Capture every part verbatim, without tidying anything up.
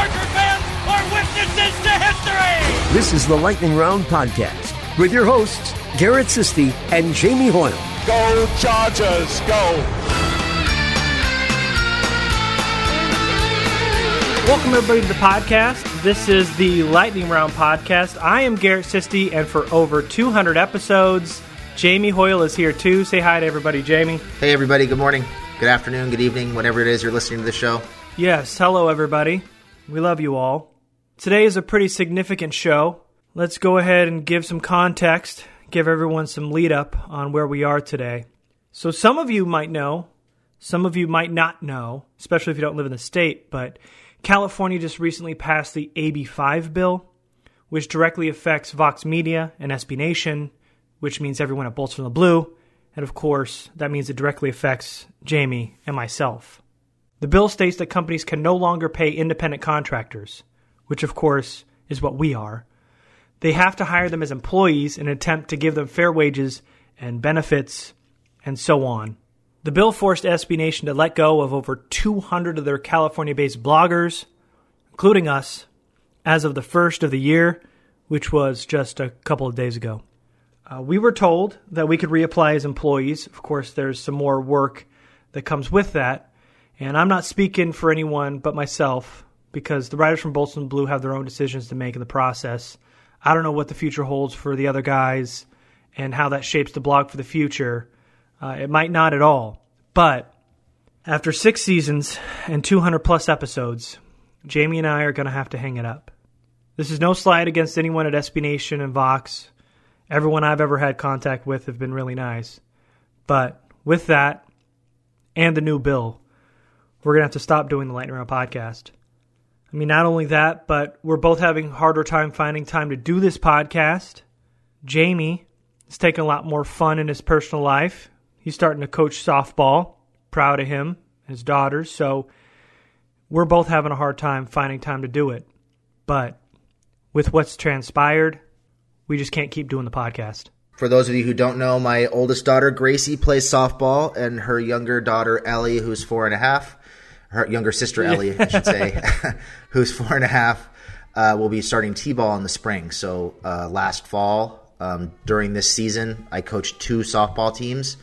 Charger fans are witnesses to history! This is the Lightning Round Podcast with your hosts, Garrett Sisti and Jamie Hoyle. Go Chargers, go! Welcome, everybody, to the podcast. This is the Lightning Round Podcast. I am Garrett Sisti, and for over two hundred episodes, Jamie Hoyle is here, too. Say hi to everybody, Jamie. Hey, everybody. Good morning, good afternoon, good evening, whatever it is you're listening to the show. Yes, hello, everybody. We love you all. Today is a pretty significant show. Let's go ahead and give some context, give everyone some lead up on where we are today. So some of you might know, some of you might not know, especially if you don't live in the state, but California just recently passed the A B five bill, which directly affects Vox Media and S B Nation, which means everyone at Bolts from the Blue, and of course, that means it directly affects Jamie and myself. The bill states that companies can no longer pay independent contractors, which of course is what we are. They have to hire them as employees in an attempt to give them fair wages and benefits, and so on. The bill forced S B Nation to let go of over two hundred of their California-based bloggers, including us, as of the first of the year, which was just a couple of days ago. Uh, we were told that we could reapply as employees. Of course, there's some more work that comes with that, and I'm not speaking for anyone but myself, because the writers from Bolts from the Blue have their own decisions to make in the process. I don't know what the future holds for the other guys and how that shapes the blog for the future. Uh, it might not at all. But after six seasons and two hundred plus episodes, Jamie and I are going to have to hang it up. This is no slight against anyone at S B Nation and Vox. Everyone I've ever had contact with have been really nice. But with that and the new bill, we're going to have to stop doing the Lightning Round Podcast. I mean, not only that, but we're both having a harder time finding time to do this podcast. Jamie is taking a lot more fun in his personal life. He's starting to coach softball. Proud of him, his daughters. So we're both having a hard time finding time to do it. But with what's transpired, we just can't keep doing the podcast. For those of you who don't know, my oldest daughter, Gracie, plays softball, and her younger daughter, Ellie, who's four and a half, her younger sister, Ellie, I should say, who's four and a half, uh, will be starting T-ball in the spring. So uh, last fall, um, during this season, I coached two softball teams.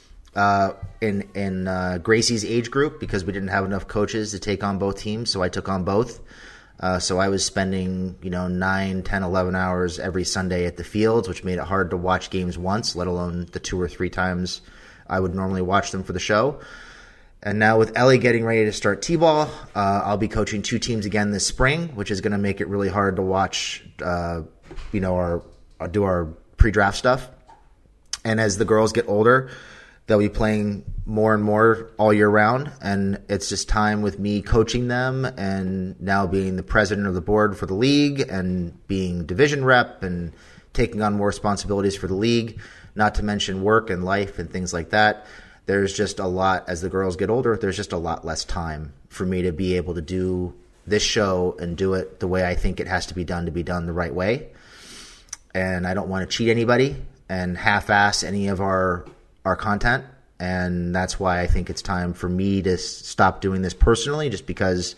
Uh, in in uh, Gracie's age group, because we didn't have enough coaches to take on both teams, so I took on both. Uh, so I was spending, you know, nine, ten, eleven hours every Sunday at the fields, which made it hard to watch games once, let alone the two or three times I would normally watch them for the show. And now with Ellie getting ready to start T-ball, uh, I'll be coaching two teams again this spring, which is going to make it really hard to watch, uh, you know, our, our do our pre-draft stuff. And as the girls get older, they'll be playing more and more all year round, and it's just time with me coaching them and now being the president of the board for the league and being division rep and taking on more responsibilities for the league, not to mention work and life and things like that. There's just a lot, as the girls get older, there's just a lot less time for me to be able to do this show and do it the way I think it has to be done to be done the right way. And I don't want to cheat anybody and half-ass any of our our content, and that's why I think it's time for me to stop doing this personally, just because,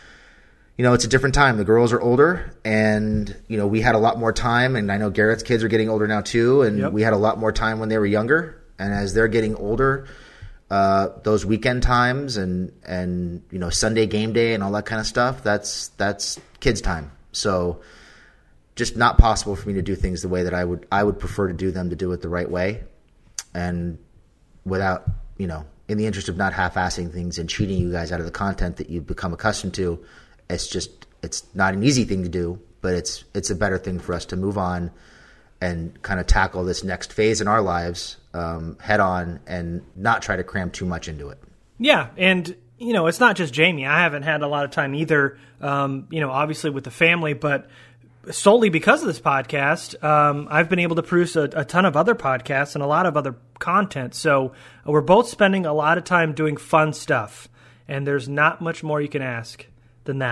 you know, it's a different time. The girls are older, and, you know, we had a lot more time, and I know Garrett's kids are getting older now too, and yep. We had a lot more time when they were younger, and as they're getting older, uh, those weekend times and, and, you know, Sunday game day and all that kind of stuff, that's, that's kids' time. So just not possible for me to do things the way that I would, I would prefer to do them, to do it the right way. And without, you know, in the interest of not half-assing things and cheating you guys out of the content that you've become accustomed to, it's just, it's not an easy thing to do, but it's it's a better thing for us to move on and kind of tackle this next phase in our lives um, head on and not try to cram too much into it. Yeah, and, you know, it's not just Jamie. I haven't had a lot of time either, um, you know, obviously with the family, but solely because of this podcast, um, I've been able to produce a, a ton of other podcasts and a lot of other content. So we're both spending a lot of time doing fun stuff, and there's not much more you can ask than that.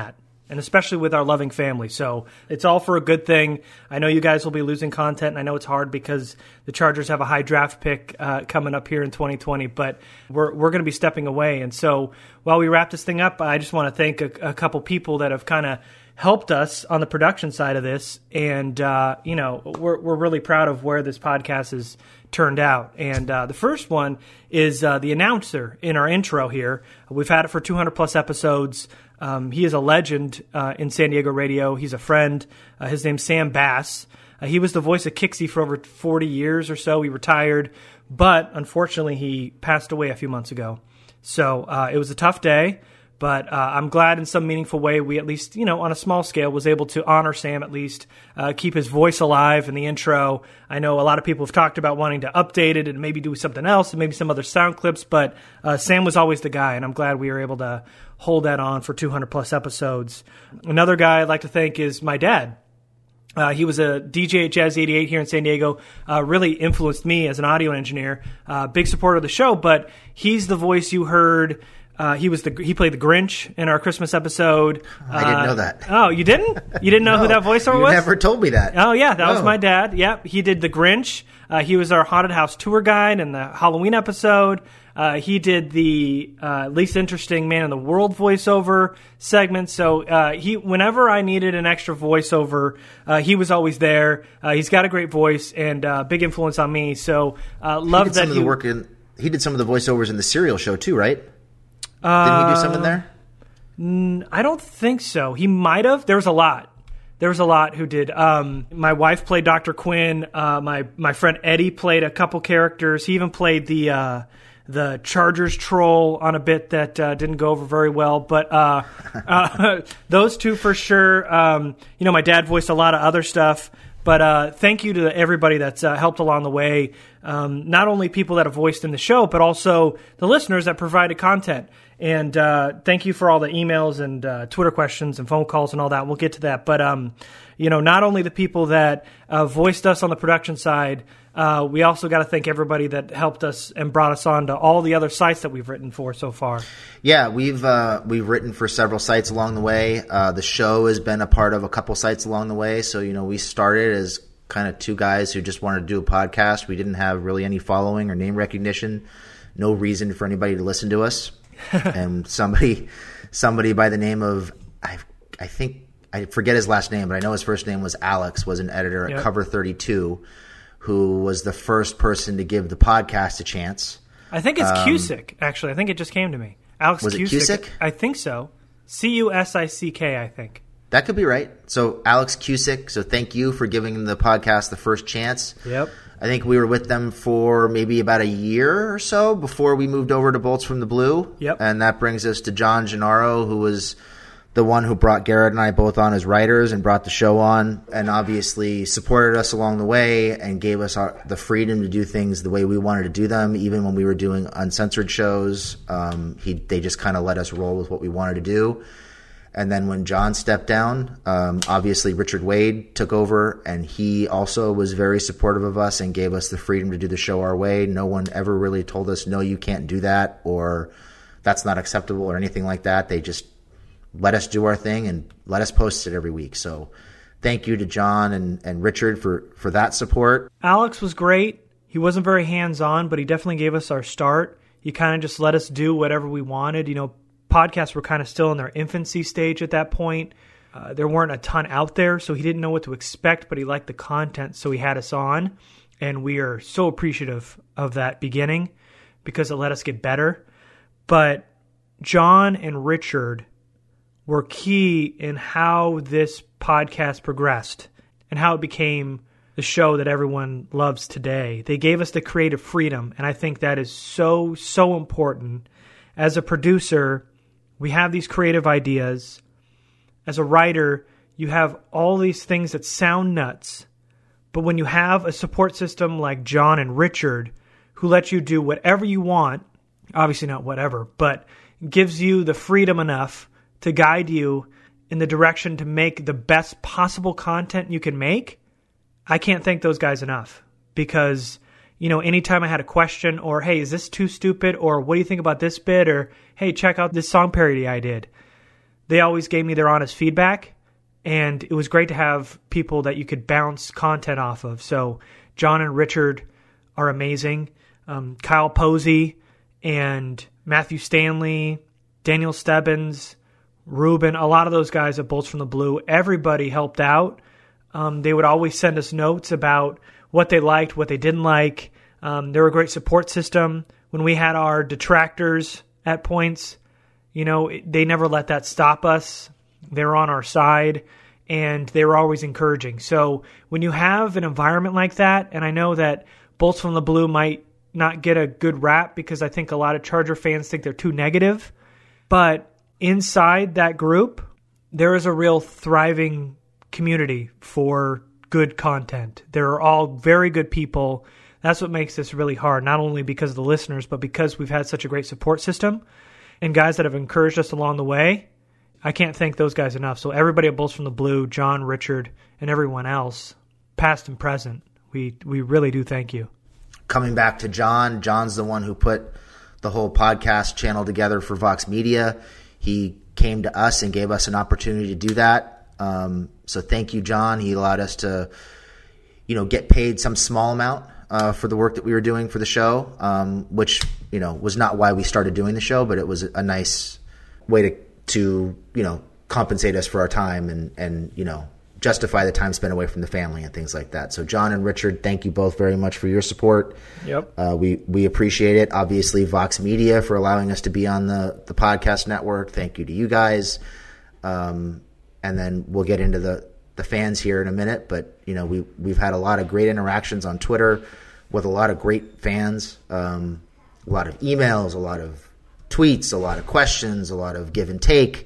and especially with our loving family. So it's all for a good thing. I know you guys will be losing content, and I know it's hard because the Chargers have a high draft pick uh, coming up here in twenty twenty, but we're we're going to be stepping away. And so while we wrap this thing up, I just want to thank a, a couple people that have kind of helped us on the production side of this. And, uh, you know, we're we're really proud of where this podcast has turned out. And uh, the first one is uh, the announcer in our intro here. We've had it for two hundred plus episodes. Um, he is a legend uh, in San Diego radio. He's a friend. Uh, his name's Sam Bass. Uh, he was the voice of Kixie for over forty years or so. He retired, but unfortunately he passed away a few months ago. So uh, it was a tough day, but uh, I'm glad in some meaningful way we at least, you know, on a small scale was able to honor Sam at least, uh, keep his voice alive in the intro. I know a lot of people have talked about wanting to update it and maybe do something else and maybe some other sound clips, but uh, Sam was always the guy, and I'm glad we were able to hold that on for two hundred plus episodes. Another guy I'd like to thank is my dad. Uh, he was a D J at Jazz eighty-eight here in San Diego, uh, really influenced me as an audio engineer, uh, big supporter of the show, but he's the voice you heard. Uh, he was the he played the Grinch in our Christmas episode. I didn't uh, know that. Oh, you didn't? You didn't know no, who that voiceover you was? You never told me that. Oh, yeah, that no. was my dad. Yep, he did the Grinch. Uh, he was our haunted house tour guide in the Halloween episode. Uh, he did the uh, least interesting man in the world voiceover segment. So uh, he, whenever I needed an extra voiceover, uh, he was always there. Uh, he's got a great voice and uh, big influence on me. So uh, love he did that some of the he, work in. He did some of the voiceovers in the Serial Show too, right? Uh, Didn't he do some in there? N- I don't think so. He might have. There was a lot. There was a lot who did. Um, my wife played Doctor Quinn. Uh, my my friend Eddie played a couple characters. He even played the uh, the Chargers troll on a bit that uh, didn't go over very well. But uh, uh, those two for sure. Um, you know, my dad voiced a lot of other stuff. But uh, thank you to everybody that's uh, helped along the way. Um, not only people that have voiced in the show, but also the listeners that provided content. And uh, thank you for all the emails and uh, Twitter questions and phone calls and all that. We'll get to that. But, um, you know, not only the people that uh, voiced us on the production side, uh, we also got to thank everybody that helped us and brought us on to all the other sites that we've written for so far. Yeah, we've uh, we've written for several sites along the way. Uh, the show has been a part of a couple sites along the way. So, you know, we started as kind of two guys who just wanted to do a podcast. We didn't have really any following or name recognition, no reason for anybody to listen to us. And somebody somebody by the name of, I I think, I forget his last name, but I know his first name was Alex, was an editor at yep. Cover thirty-two, who was the first person to give the podcast a chance. I think it's um, Cusick, actually. I think it just came to me. Alex was Cusick. it Cusick? I think so. C U S I C K, I think. That could be right. So Alex Cusick, so thank you for giving the podcast the first chance. Yep. I think we were with them for maybe about a year or so before we moved over to Bolts from the Blue. Yep. And that brings us to John Gennaro, who was the one who brought Garrett and I both on as writers and brought the show on, and obviously supported us along the way and gave us our, the freedom to do things the way we wanted to do them, even when we were doing uncensored shows. Um, he they just kind of let us roll with what we wanted to do. And then when John stepped down, um, obviously Richard Wade took over, and he also was very supportive of us and gave us the freedom to do the show our way. No one ever really told us, no, you can't do that, or that's not acceptable, or anything like that. They just let us do our thing and let us post it every week. So thank you to John and, and Richard for, for that support. Alex was great. He wasn't very hands-on, but he definitely gave us our start. He kind of just let us do whatever we wanted. You know, podcasts were kind of still in their infancy stage at that point. Uh, there weren't a ton out there, so he didn't know what to expect, but he liked the content, so he had us on. And we are so appreciative of that beginning because it let us get better. But John and Richard were key in how this podcast progressed and how it became the show that everyone loves today. They gave us the creative freedom, and I think that is so, so important. As a producer, we have these creative ideas. As a writer, you have all these things that sound nuts. But when you have a support system like John and Richard, who let you do whatever you want, obviously not whatever, but gives you the freedom enough to guide you in the direction to make the best possible content you can make, I can't thank those guys enough. Because, you know, anytime I had a question, or, hey, is this too stupid? Or what do you think about this bit? Or, hey, check out this song parody I did. they always gave me their honest feedback, and it was great to have people that you could bounce content off of. So John and Richard are amazing. Um, Kyle Posey and Matthew Stanley, Daniel Stebbins, Ruben, a lot of those guys at Bolts from the Blue, everybody helped out. Um, they would always send us notes about what they liked, what they didn't like. Um, they were a great support system. When we had our detractors at points, you know, they never let that stop us. They were on our side, and they were always encouraging. So when you have an environment like that, and I know that Bolts from the Blue might not get a good rap because I think a lot of Charger fans think they're too negative, but inside that group, there is a real thriving community for good content. They're all very good people. That's what makes this really hard, not only because of the listeners, but because we've had such a great support system and guys that have encouraged us along the way. I can't thank those guys enough. So everybody at Bolts from the Blue, John, Richard, and everyone else, past and present, we we really do thank you. Coming back to John, John's the one who put the whole podcast channel together for Vox Media. He came to us and gave us an opportunity to do that. Um, so thank you, John. He allowed us to, you know, get paid some small amount uh, for the work that we were doing for the show, um, which, you know, was not why we started doing the show, but it was a nice way to, to you know, compensate us for our time and, and, you know, justify the time spent away from the family and things like that. So John and Richard, thank you both very much for your support. Yep. Uh, we, we appreciate it. Obviously, Vox Media for allowing us to be on the, the podcast network. Thank you to you guys. Um, and then we'll get into the, the fans here in a minute. But, you know, we, we've had a lot of great interactions on Twitter with a lot of great fans, um, a lot of emails, a lot of tweets, a lot of questions, a lot of give and take.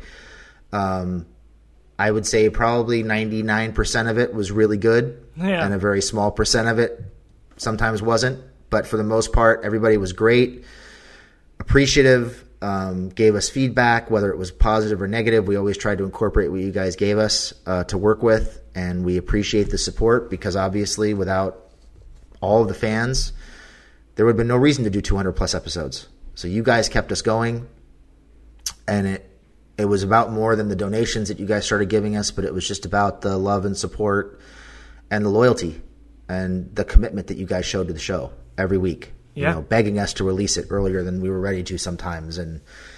Um, I would say probably ninety-nine percent of it was really good, yeah. and a very small percent of it sometimes wasn't. But for the most part, everybody was great, appreciative, um, gave us feedback, whether it was positive or negative. We always tried to incorporate what you guys gave us uh, to work with, and we appreciate the support because obviously without all of the fans, there would have been no reason to do two hundred plus episodes. So you guys kept us going, and it It was about more than the donations that you guys started giving us, but it was just about the love and support and the loyalty and the commitment that you guys showed to the show every week. Yeah. You know, begging us to release it earlier than we were ready to sometimes. And,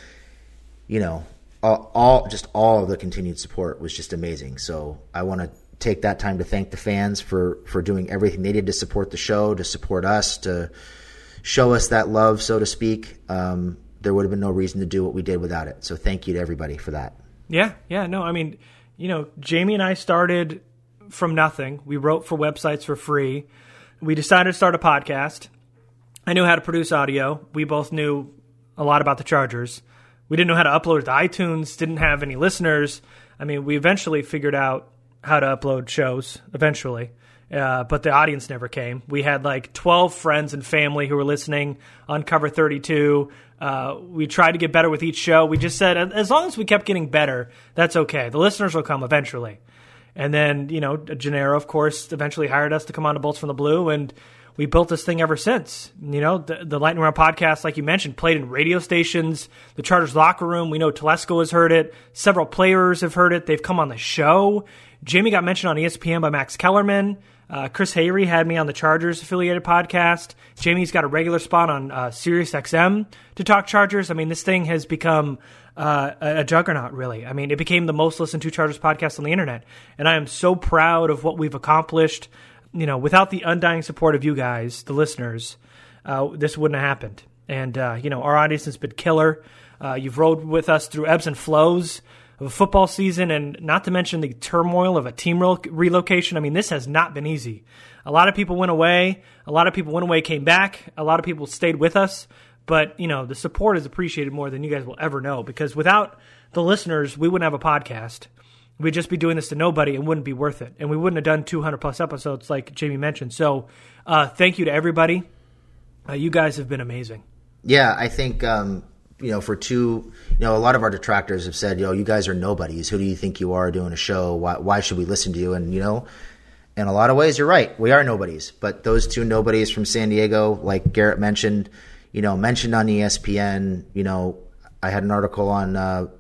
you know, all, all just all of the continued support was just amazing. So I want to take that time to thank the fans for, for doing everything they did to support the show, to support us, to show us that love, so to speak. Um, there would have been no reason to do what we did without it. So thank you to everybody for that. Yeah, yeah, no, I mean, you know, Jamie and I started from nothing. We wrote for websites for free. We decided to start a podcast. I knew how to produce audio. We both knew a lot about the Chargers. We didn't know how to upload to iTunes, didn't have any listeners. I mean, we eventually figured out how to upload shows, eventually. Uh, but the audience never came. We had like twelve friends and family who were listening on Cover thirty-two. Uh, we tried to get better with each show. We just said, as long as we kept getting better, that's okay. The listeners will come eventually. And then, you know, Gennaro, of course, eventually hired us to come on to Bolts from the Blue, and we built this thing ever since. You know, the, the Lightning Round podcast, like you mentioned, played in radio stations, the Chargers locker room. We know Telesco has heard it. Several players have heard it. They've come on the show. Jamie got mentioned on E S P N by Max Kellerman. Uh, Chris Hayrie had me on the Chargers affiliated podcast. Jamie's got a regular spot on uh, Sirius X M to talk Chargers. I mean, this thing has become uh, a, a juggernaut, really. I mean, it became the most listened to Chargers podcast on the internet. And I am so proud of what we've accomplished. You know, without the undying support of you guys, the listeners, uh, this wouldn't have happened. And, uh, you know, our audience has been killer. Uh, you've rode with us through ebbs and flows of a football season, and not to mention the turmoil of a team rel- relocation. I mean, this has not been easy. A lot of people went away. A lot of people went away, came back. A lot of people stayed with us. But, you know, the support is appreciated more than you guys will ever know, because without the listeners, we wouldn't have a podcast. We'd just be doing this to nobody and wouldn't be worth it. And we wouldn't have done two hundred plus episodes like Jamie mentioned. So uh, thank you to everybody. Uh, you guys have been amazing. Yeah, I think... Um You know, for two, you know, a lot of our detractors have said, you know, you guys are nobodies. Who do you think you are doing a show? Why, why should we listen to you? And, you know, in a lot of ways, you're right. We are nobodies. But those two nobodies from San Diego, like Garrett mentioned, you know, mentioned on E S P N, you know, I had an article on uh,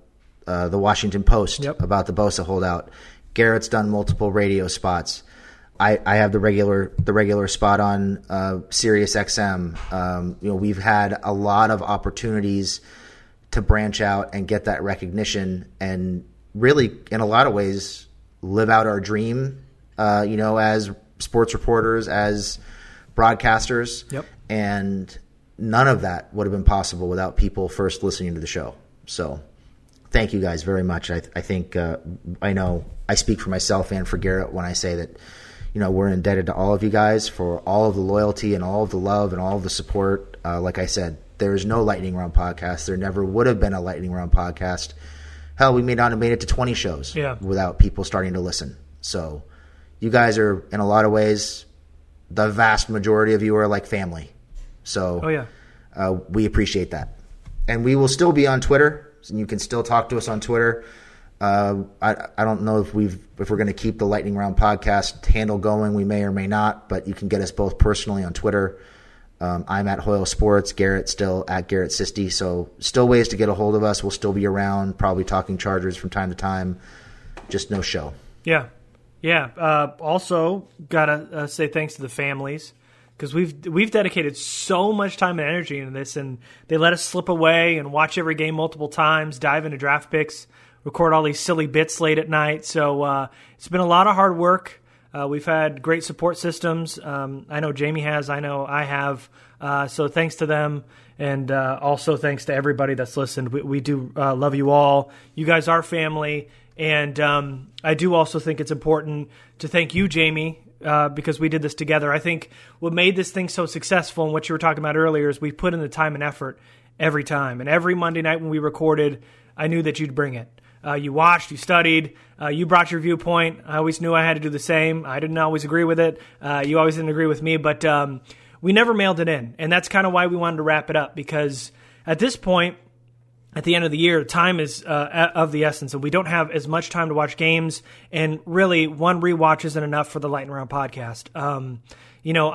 uh, the Washington Post yep. about the Bosa holdout. Garrett's done multiple radio spots. I, I have the regular the regular spot on uh, Sirius X M. Um, you know, we've had a lot of opportunities to branch out and get that recognition, and really, in a lot of ways, live out our dream. Uh, you know, as sports reporters, as broadcasters, yep. and none of that would have been possible without people first listening to the show. So, thank you guys very much. I, I think uh, I know I speak for myself and for Garrett when I say that, you know, we're indebted to all of you guys for all of the loyalty and all of the love and all of the support. Uh, like I said, there is no Lightning Round podcast. There never would have been a Lightning Round podcast. Hell, we may not have made it to twenty shows yeah. without people starting to listen. So, you guys are, in a lot of ways, the vast majority of you are like family. So, oh, yeah. uh, we appreciate that. And we will still be on Twitter, and you can still talk to us on Twitter. Uh, I, I don't know if we've if we're going to keep the Lightning Round podcast handle going. We may or may not, but you can get us both personally on Twitter. Um, I'm at Hoyle Sports. Garrett still at Garrett Sisti. So still ways to get a hold of us. We'll still be around, probably talking Chargers from time to time. Just no show. Yeah, yeah. Uh, also, gotta uh, say thanks to the families, because we've we've dedicated so much time and energy into this, and they let us slip away and watch every game multiple times, dive into draft picks, record all these silly bits late at night. So uh, it's been a lot of hard work. Uh, we've had great support systems. Um, I know Jamie has. I know I have. Uh, so thanks to them, and uh, also thanks to everybody that's listened. We, we do uh, love you all. You guys are family, and um, I do also think it's important to thank you, Jamie, uh, because we did this together. I think what made this thing so successful, and what you were talking about earlier, is we put in the time and effort every time. And every Monday night when we recorded, I knew that you'd bring it. Uh, you watched, you studied, uh, you brought your viewpoint. I always knew I had to do the same. I didn't always agree with it. Uh, you always didn't agree with me, but um, we never mailed it in. And that's kind of why we wanted to wrap it up, because at this point, at the end of the year, time is uh, of the essence, and we don't have as much time to watch games, and really one rewatch isn't enough for the Lightning Round podcast. Um, you know,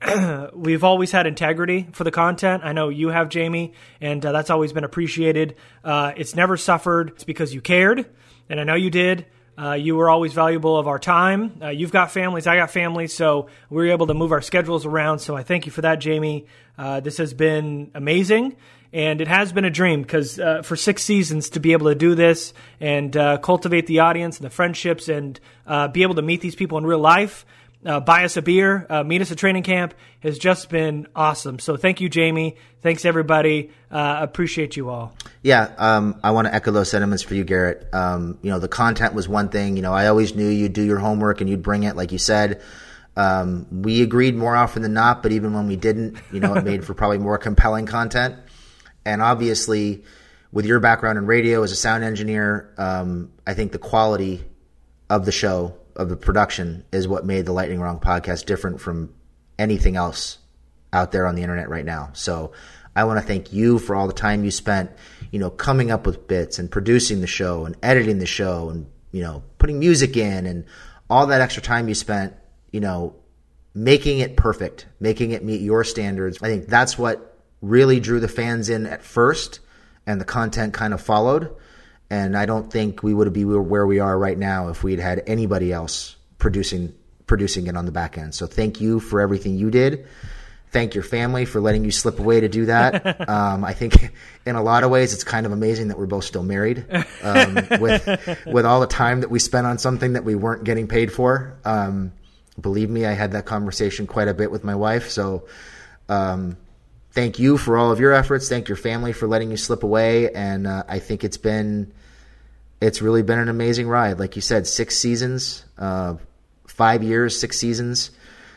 I we've always had integrity for the content. I know you have, Jamie, and uh, that's always been appreciated. Uh, it's never suffered. It's because you cared, and I know you did. Uh, you were always valuable of our time. Uh, you've got families, I got families, so we were able to move our schedules around. So I thank you for that, Jamie. Uh, this has been amazing, and it has been a dream, because uh, for six seasons to be able to do this and uh, cultivate the audience and the friendships and uh, be able to meet these people in real life, Uh, buy us a beer, uh, meet us at training camp, has just been awesome. So thank you, Jamie. Thanks, everybody. Uh, appreciate you all. Yeah, um, I want to echo those sentiments for you, Garrett. Um, you know, the content was one thing. You know, I always knew you'd do your homework and you'd bring it, like you said. Um, we agreed more often than not, but even when we didn't, you know, it made for probably more compelling content. And obviously, with your background in radio as a sound engineer, um, I think the quality of the show, of the production, is what made the Lightning Round podcast different from anything else out there on the internet right now. So I want to thank you for all the time you spent, you know, coming up with bits and producing the show and editing the show and, you know, putting music in and all that extra time you spent, you know, making it perfect, making it meet your standards. I think that's what really drew the fans in at first, and the content kind of followed. And I don't think we would be where we are right now if we'd had anybody else producing producing it on the back end. So thank you for everything you did. Thank your family for letting you slip away to do that. um, I think in a lot of ways it's kind of amazing that we're both still married, um, with with all the time that we spent on something that we weren't getting paid for. Um, believe me, I had that conversation quite a bit with my wife. So um, thank you for all of your efforts. Thank your family for letting you slip away. And uh, I think it's been... It's really been an amazing ride. Like you said, six seasons, uh, five years, six seasons.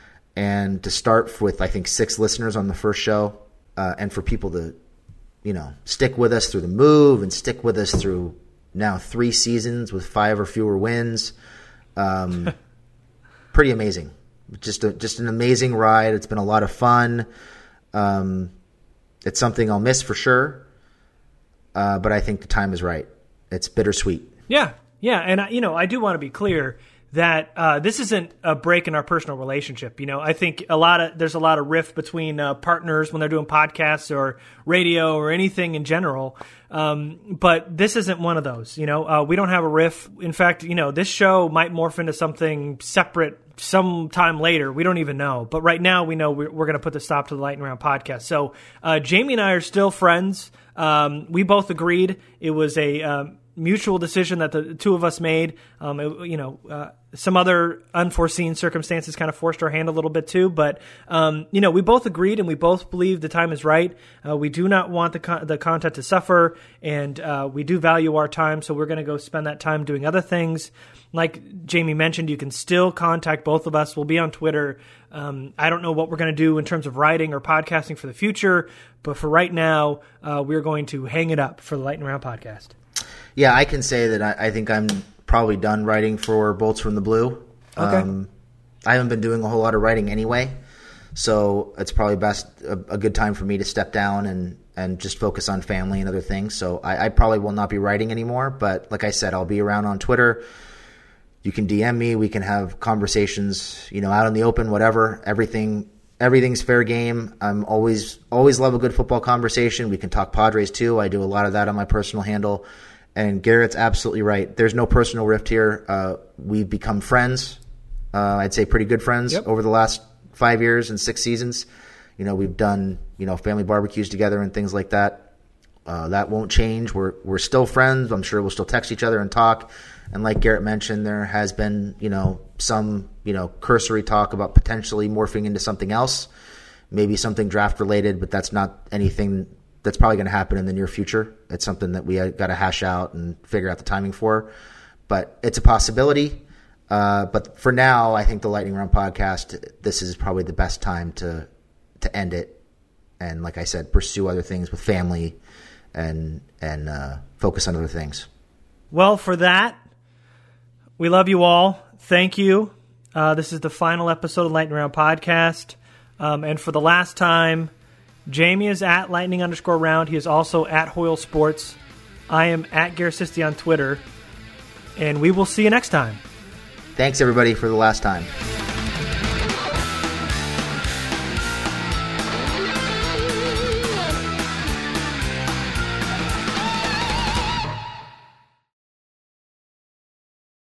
And to start with, I think, six listeners on the first show, uh, and for people to, you know, stick with us through the move and stick with us through now three seasons with five or fewer wins. Um, pretty amazing. Just a, just an amazing ride. It's been a lot of fun. Um, it's something I'll miss for sure. Uh, but I think the time is right. It's bittersweet. Yeah, yeah, and I, you know, I do want to be clear that uh, this isn't a break in our personal relationship. You know, I think a lot of there's a lot of rift between uh, partners when they're doing podcasts or radio or anything in general. Um, but this isn't one of those. You know, uh, we don't have a riff. In fact, you know, this show might morph into something separate sometime later. We don't even know. But right now, we know we're, we're going to put the stop to the Lightning Round podcast. So uh, Jamie and I are still friends. Um, we both agreed it was a um, mutual decision that the two of us made. Um, it, you know, uh, some other unforeseen circumstances kind of forced our hand a little bit too. But, um, you know, we both agreed and we both believe the time is right. Uh, we do not want the con- the content to suffer, and uh, we do value our time. So we're going to go spend that time doing other things. Like Jamie mentioned, you can still contact both of us. We'll be on Twitter. Um, I don't know what we're going to do in terms of writing or podcasting for the future, but for right now, uh, we're going to hang it up for the Lightning Round podcast. Yeah, I can say that I, I think I'm probably done writing for Bolts from the Blue. Okay. Um, I haven't been doing a whole lot of writing anyway, so it's probably best a, a good time for me to step down and, and just focus on family and other things. So I, I probably will not be writing anymore, but like I said, I'll be around on Twitter. You can D M me. We can have conversations, you know, out in the open, whatever. Everything, everything's fair game. I'm always, always love a good football conversation. We can talk Padres too. I do a lot of that on my personal handle. And Garrett's absolutely right. There's no personal rift here. Uh, we've become friends. Uh, I'd say pretty good friends yep. over the last five years and six seasons. You know, we've done, you know, family barbecues together and things like that. Uh, that won't change. We're, we're still friends. I'm sure we'll still text each other and talk. And like Garrett mentioned, there has been, you know, some, you know, cursory talk about potentially morphing into something else, maybe something draft related, but that's not anything that's probably going to happen in the near future. It's something that we got to hash out and figure out the timing for, but it's a possibility. Uh, but for now, I think the Lightning Round podcast, this is probably the best time to, to end it. And like I said, pursue other things with family and, and, uh, focus on other things. Well, for that, we love you all. Thank you. Uh, this is the final episode of Lightning Round Podcast. Um, and for the last time, Jamie is at Lightning underscore round. He is also at Hoyle Sports. I am at Garcisti on Twitter. And we will see you next time. Thanks, everybody, for the last time.